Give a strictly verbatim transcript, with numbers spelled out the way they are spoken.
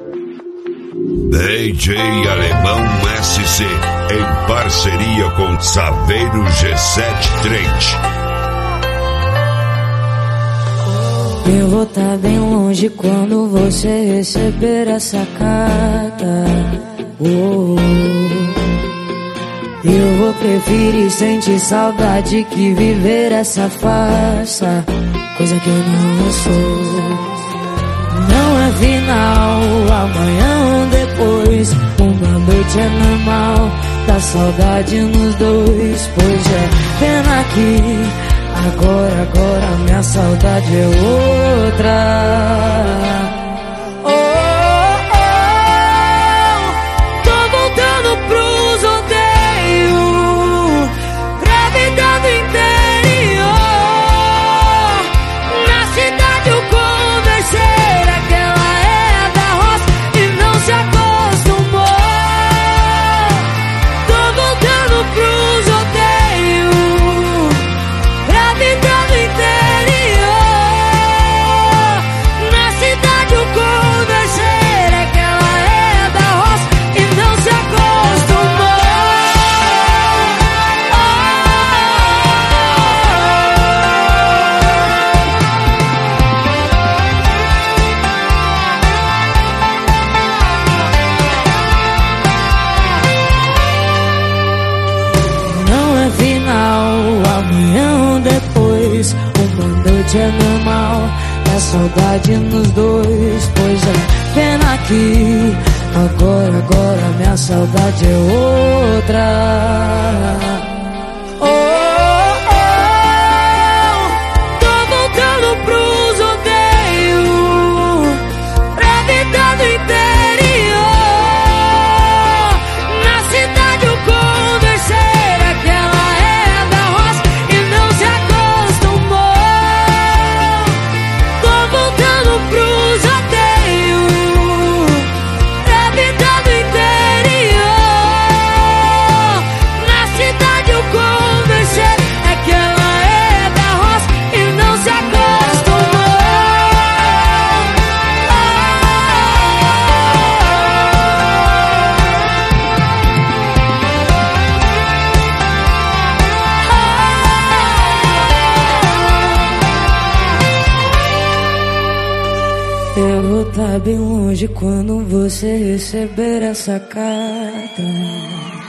D J Alemão S C, em parceria com Saveiro G sete Trade. Eu vou tá bem longe quando você receber essa carta. Oh, eu vou preferir sentir saudade que viver essa farsa, coisa que eu não sou. Não é final, amanhã ou depois, uma noite é normal, dá saudade nos dois. Pois é, pena que agora, agora minha saudade é outra. Oh, oh, tô voltando pros rodeios, pra vida do interior. Na cidade eu conversei, aquela é da roça e não se acostumou. Tô voltando pros rodeios, pra vida do interior. Na cidade eu conversei, aquela é da roça e não se acostumou. Não é final, amanhã ou depois, uma noite é normal, é saudade nos dois. Pois é, pena que agora, agora minha saudade é outra. Oh, oh, tô voltando pros rodeios, pra vida do interior. Na cidade eu conversei, aquela é da roça e não se acostumou. Tô voltando pros rodeios, pra vida do interior. Na cidade eu conversei, aquela é da roça e não se acostumou. Eu vou tá bem longe quando você receber essa carta.